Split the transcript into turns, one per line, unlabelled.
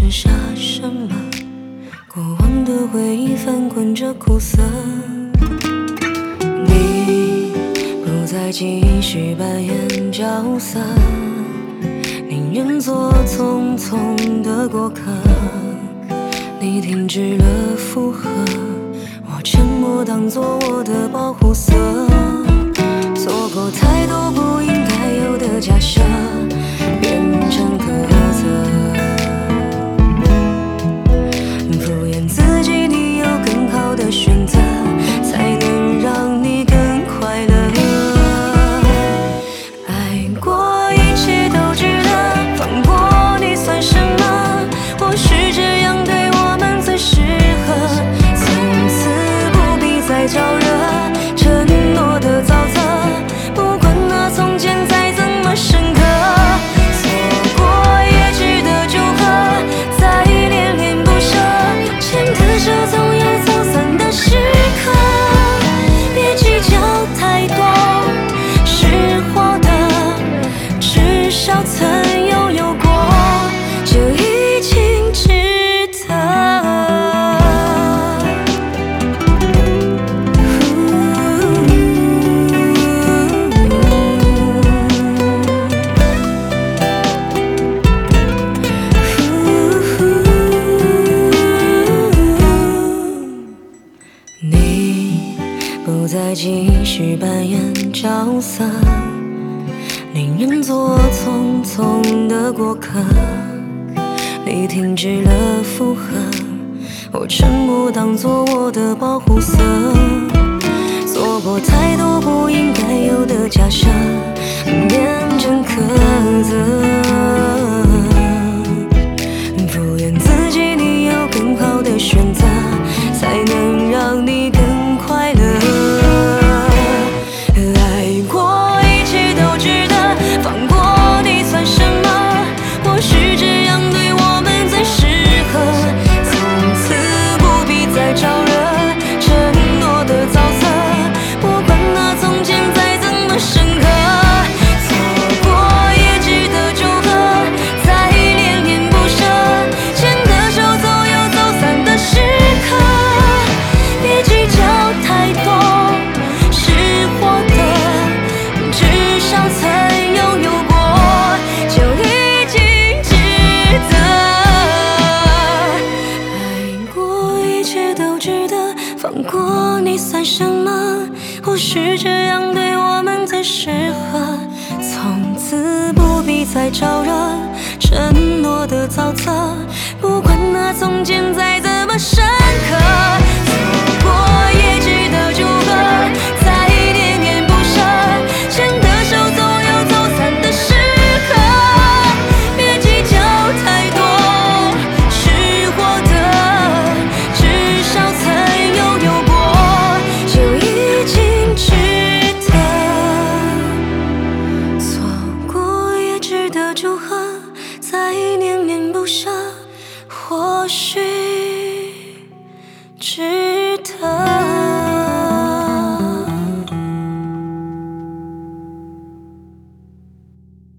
剩下什么？过往的回忆翻滚着苦涩。你不再继续扮演角色，宁愿做匆匆的过客。你停止了附和，我沉默当作我的保护色。做过太多不应该有的假设，变成苛责。敷衍自己，你有更好的选择，才能让你更快乐。爱过一切都值得，放过你算什么？或许这样对我们最适合。从此不必再招惹，承诺的沼泽，不管那从前再怎么深刻。错过也值得祝贺，再恋恋不舍，牵的手总有走散的时刻。别计较太多，是活的，至少曾拥有过，就已经值得。你不再继续扮演角色，宁愿做匆匆的过客。你停止了附和，我沉默当作我的保护色。做过太多不应该有的假设，变成苛责。敷衍自己，你有更好的选择，才能让你更快乐。爱过一切都值得，放过你算什么？或许这样对我们最适合。从此不必再招惹，承诺的沼泽，不管那从前再怎么深刻。错过也值得祝贺，再恋恋不舍，牵的手总有走散的时刻。别计较太多，是活的，至少曾拥有过，就已经值得。爱过一切都值得，放过你算什么？或许这样对我们最适合。从此不必再招惹，承诺的沼泽，不管那从前再怎么深刻。错过也值得祝贺，再恋恋不舍，牵的手总有走散的时刻。别计较太多，是活的，至少曾拥有过，就已经值得。错过也值得祝贺，再恋恋不舍，或许